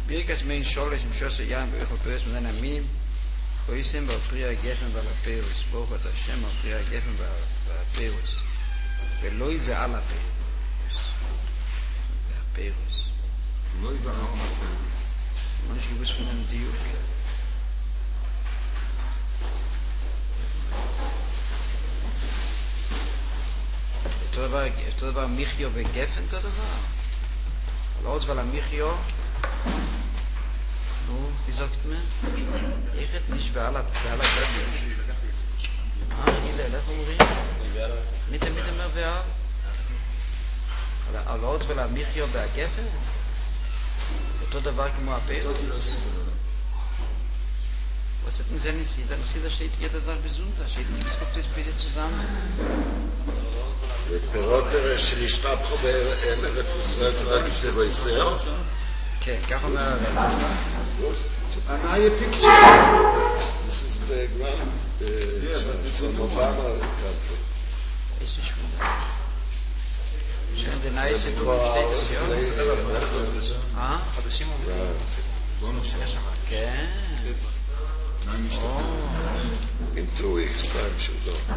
בירקס מיין שולש משוס ים ואיכל פרס מנן המינים חויסם ועל פרי הגפן ועל הפירוס ברוך את השם על פרי הגפן ועל הפירוס ולוי ועל הפירוס והפירוס לוי ועל הפירוס ממש גיבוס פנן דיוק אותו דבר מיחיו וגפן אותו דבר אבל עוד ועל המיחיו נו, wie sagt man? Ich hätte nicht für alle Götter. איך אומרים? nicht mehr für alle. אבל עוד ועל המיחיו והגפן? אותו דבר כמו הפירוס. Was hat denn seine Sieder? Da steht jeder Sache besonders. Steht nichts, kommt das bitte zusammen. פירות שנשתפחו בארץ ישראל רק לפני בישר. כן, כך אומר הרב. Another picture. This is the grand from Obama country. Das ist schon da. Schön, der neue Sekunde steht es, ja? חדשים אומרים. בוא נוסע שם. כן. In 2 weeks time should go.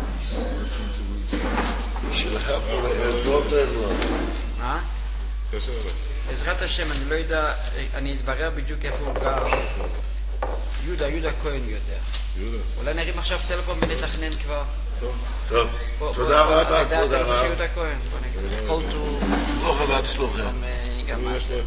You should have a daughter-in-law. מה? בעזרת השם, אני לא יודע, אני אתברר בדיוק איפה הוא גר. יהודה כהן יודע. אולי נרים עכשיו טלפון ונתכנן כבר. טוב, תודה רבה, תודה רבה. יהודה כהן. ברוך הבא, צלוחם. גם